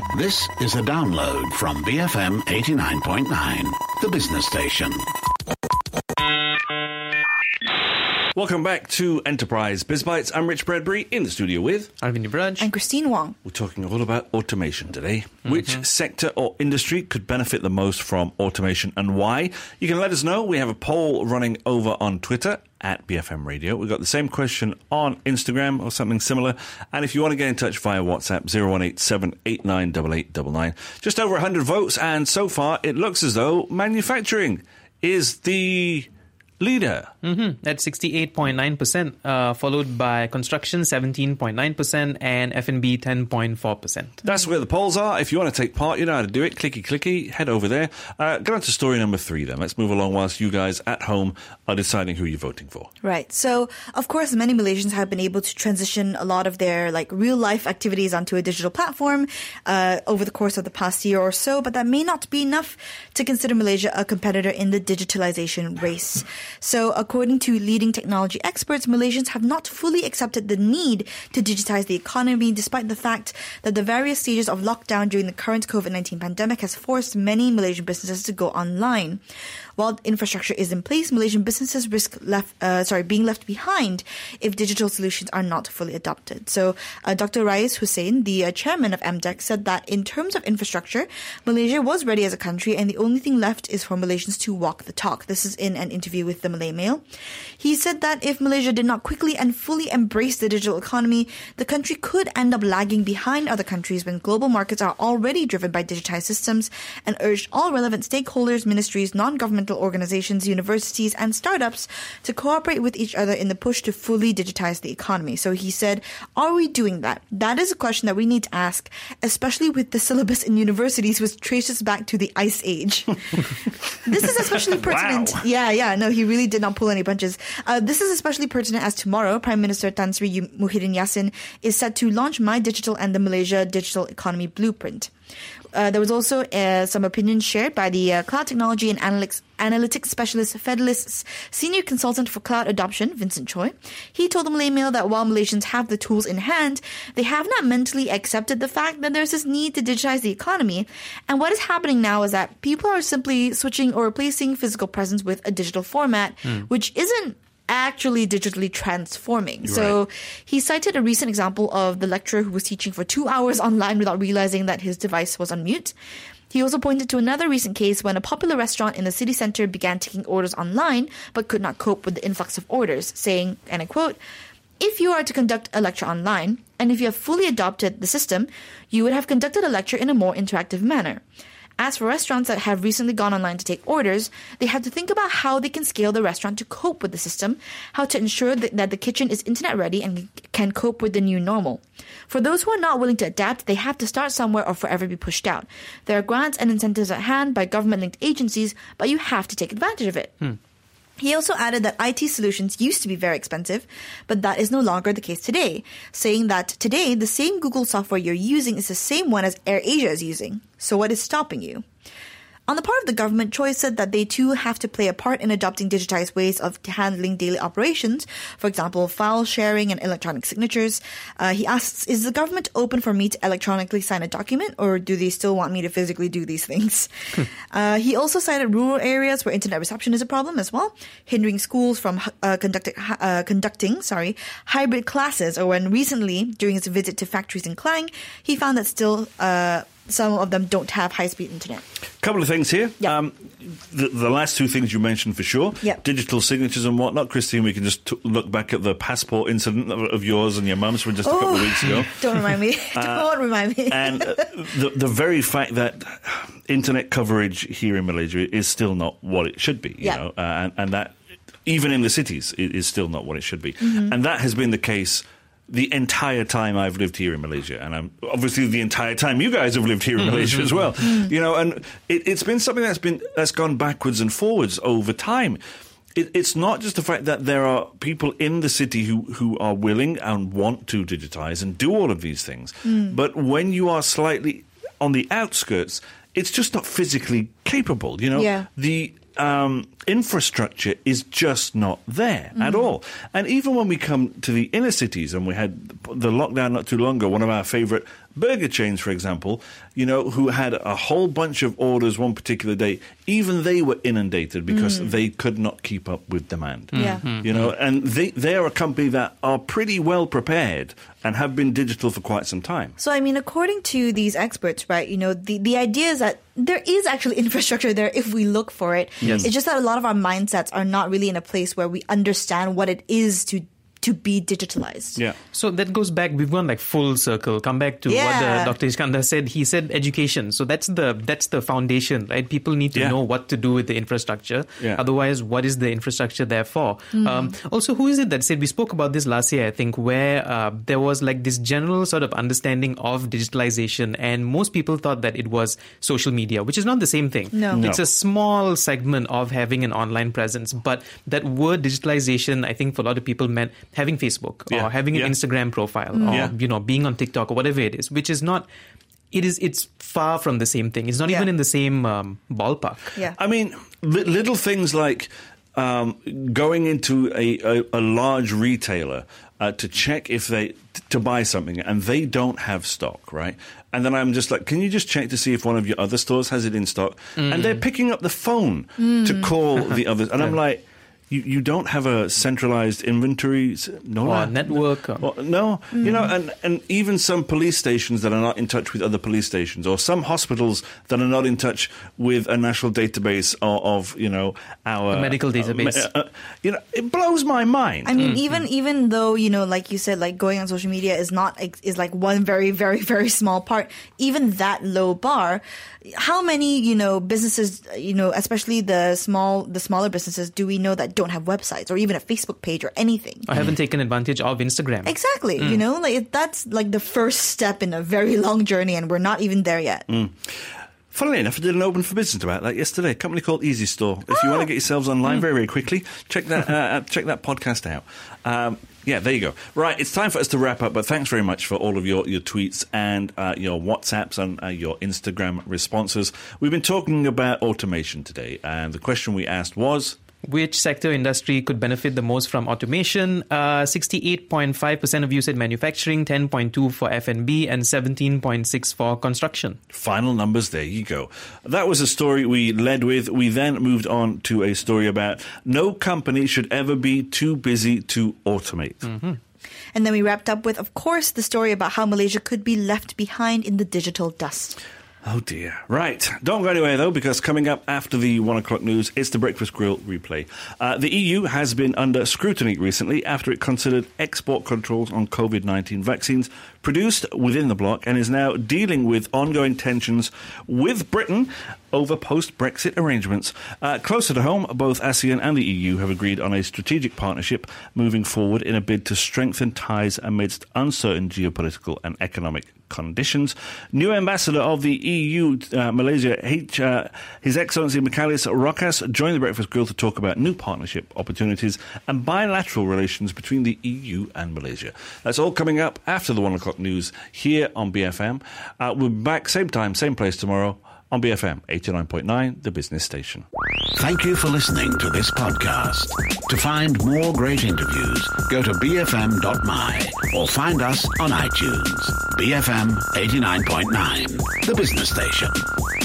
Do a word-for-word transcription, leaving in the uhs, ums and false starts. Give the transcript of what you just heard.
This is a download from B F M eighty-nine point nine, the business station. Welcome back to Enterprise BizBytes. I'm Rich Bradbury in the studio with Arvind Braj and Christine Wong. We're talking all about automation today. Mm-hmm. Which sector or industry could benefit the most from automation and why? You can let us know. We have a poll running over on Twitter at B F M Radio. We've got the same question on Instagram or something similar. And if you want to get in touch via WhatsApp, zero one eight seven eight nine eight eight nine nine. Just over one hundred votes, and so far it looks as though manufacturing is the leader. Mm-hmm. At sixty-eight point nine percent, uh, followed by construction seventeen point nine percent and F and B ten point four percent. That's where the polls are. If you want to take part, you know how to do it. Clicky, clicky, head over there. Uh, get on to story number three then. Let's move along whilst you guys at home are deciding who you're voting for. Right. So, of course, many Malaysians have been able to transition a lot of their like real-life activities onto a digital platform uh, over the course of the past year or so, but that may not be enough to consider Malaysia a competitor in the digitalization race. So, according to leading technology experts, Malaysians have not fully accepted the need to digitize the economy, despite the fact that the various stages of lockdown during the current COVID nineteen pandemic has forced many Malaysian businesses to go online. While infrastructure is in place, Malaysian businesses risk left, uh, sorry, being left behind if digital solutions are not fully adopted. So, uh, Doctor Rais Hussein, the uh, chairman of M D E C, said that in terms of infrastructure, Malaysia was ready as a country, and the only thing left is for Malaysians to walk the talk. This is in an interview with the Malay Mail. He said that if Malaysia did not quickly and fully embrace the digital economy, the country could end up lagging behind other countries when global markets are already driven by digitized systems, and urged all relevant stakeholders, ministries, non-governmental organizations, universities, and startups to cooperate with each other in the push to fully digitize the economy. So he said, are we doing that? That is a question that we need to ask, especially with the syllabus in universities, which traces back to the Ice Age. This is especially pertinent. Wow. Yeah, yeah, no, he really did not pull any punches. Uh, this is especially pertinent as tomorrow, Prime Minister Tan Sri Muhyiddin Yassin is set to launch My Digital and the Malaysia Digital Economy Blueprint. Uh, there was also uh, some opinions shared by the uh, cloud technology and analytics, analytics specialist Federalist's senior consultant for cloud adoption, Vincent Choi. He told the Malay Mail that while Malaysians have the tools in hand, they have not mentally accepted the fact that there's this need to digitize the economy. And what is happening now is that people are simply switching or replacing physical presence with a digital format, mm. which isn't actually digitally transforming. Right. So he cited a recent example of the lecturer who was teaching for two hours online without realizing that his device was on mute. He also pointed to another recent case when a popular restaurant in the city centre began taking orders online but could not cope with the influx of orders, saying, and I quote, "If you are to conduct a lecture online, and if you have fully adopted the system, you would have conducted a lecture in a more interactive manner. As for restaurants that have recently gone online to take orders, they have to think about how they can scale the restaurant to cope with the system, how to ensure that, that the kitchen is internet ready and can cope with the new normal. For those who are not willing to adapt, they have to start somewhere or forever be pushed out. There are grants and incentives at hand by government-linked agencies, but you have to take advantage of it." Hmm. He also added that I T solutions used to be very expensive, but that is no longer the case today, saying that today the same Google software you're using is the same one as AirAsia is using. So what is stopping you? On the part of the government, Choi said that they too have to play a part in adopting digitized ways of handling daily operations, for example, file sharing and electronic signatures. Uh, he asks, is the government open for me to electronically sign a document, or do they still want me to physically do these things? uh, he also cited rural areas where internet reception is a problem as well, hindering schools from uh, conducting, uh, conducting sorry, hybrid classes, or when recently, during his visit to factories in Klang, he found that still uh, some of them don't have high-speed internet. Couple of things here. Yep. Um, the, the last two things you mentioned for sure. Yep. Digital signatures and whatnot. Christine, we can just t- look back at the passport incident of, of yours and your mum's from just a oh, couple of weeks ago. Don't remind me. Don't uh, remind me. And uh, the, the very fact that internet coverage here in Malaysia is still not what it should be, you yep. know, uh, and, and that even in the cities it is still not what it should be. Mm-hmm. And that has been the case the entire time I've lived here in Malaysia, and I'm obviously the entire time you guys have lived here in Malaysia as well. You know, and it, it's been something that's been that's gone backwards and forwards over time. It, it's not just the fact that there are people in the city who, who are willing and want to digitize and do all of these things, mm. but when you are slightly on the outskirts, it's just not physically capable. You know, yeah. the Um, infrastructure is just not there mm. at all. And even when we come to the inner cities, and we had the lockdown not too long ago, one of our favourite burger chains, for example, you know, who had a whole bunch of orders one particular day, even they were inundated because mm. they could not keep up with demand. Yeah. Mm-hmm. You know, and they, they are a company that are pretty well prepared and have been digital for quite some time. So, I mean, according to these experts, right, you know, the, the idea is that there is actually infrastructure there if we look for it. Yes. It's just that a lot of our mindsets are not really in a place where we understand what it is to to be digitalized. Yeah. So that goes back, we've gone like full circle, come back to yeah. what uh, Doctor Iskandar said. He said education. So that's the that's the foundation, right? People need to yeah. know what to do with the infrastructure. Yeah. Otherwise, what is the infrastructure there for? Mm. Um, also, who is it that said, we spoke about this last year, I think, where uh, there was like this general sort of understanding of digitalization, and most people thought that it was social media, which is not the same thing. No. No. It's a small segment of having an online presence. But that word digitalization, I think for a lot of people meant having Facebook yeah. or having an yeah. Instagram profile Mm. or, Yeah. you know, being on TikTok or whatever it is, which is not, it is, it's far from the same thing. It's not Yeah. even in the same um, ballpark. Yeah. I mean, li- little things like um, going into a, a, a large retailer uh, to check if they, t- to buy something and they don't have stock, right? And then I'm just like, can you just check to see if one of your other stores has it in stock? Mm. And they're picking up the phone mm. to call the others. And I'm like, You, you don't have a centralized inventory, no, Or no. network. Or, Well, no, mm. you know, and, and even some police stations that are not in touch with other police stations, or some hospitals that are not in touch with a national database of, of you know, our A medical database. Uh, uh, you know, it blows my mind. I mean, mm-hmm. even even though, you know, like you said, like going on social media is not is like one very very very small part. Even that low bar, how many, you know, businesses, you know, especially the small the smaller businesses, do we know that don't have websites or even a Facebook page or anything? I haven't taken advantage of Instagram. Exactly. Mm. You know, like that's like the first step in a very long journey, and we're not even there yet. Mm. Funnily enough, I did an open for business about that yesterday. A company called Easy Store. If you want to get yourselves online very, very quickly, check that uh, check that podcast out. Um, yeah, there you go. Right, it's time for us to wrap up, but thanks very much for all of your, your tweets and uh, your WhatsApps and uh, your Instagram responses. We've been talking about automation today, and the question we asked was... Which sector industry could benefit the most from automation? Uh, sixty-eight point five percent of you said manufacturing, ten point two for F and B, and seventeen point six for construction. Final numbers, there you go. That was a story we led with. We then moved on to a story about no company should ever be too busy to automate. Mm-hmm. And then we wrapped up with, of course, the story about how Malaysia could be left behind in the digital dust. Oh dear. Right. Don't go anywhere though, because coming up after the one o'clock news, it's the Breakfast Grill replay. Uh, the E U has been under scrutiny recently after it considered export controls on COVID nineteen vaccines produced within the bloc and is now dealing with ongoing tensions with Britain over post-Brexit arrangements. Uh, closer to home, both ASEAN and the E U have agreed on a strategic partnership moving forward in a bid to strengthen ties amidst uncertain geopolitical and economic conditions. New ambassador of the E U, uh, Malaysia, H, uh, His Excellency Michalis Rokas, joined the Breakfast Grill to talk about new partnership opportunities and bilateral relations between the E U and Malaysia. That's all coming up after the one o'clock news here on B F M. Uh, we'll be back same time, same place tomorrow on B F M eighty-nine point nine, the business station. Thank you for listening to this podcast. To find more great interviews, go to b f m dot m y or find us on iTunes. B F M eighty-nine point nine, the business station.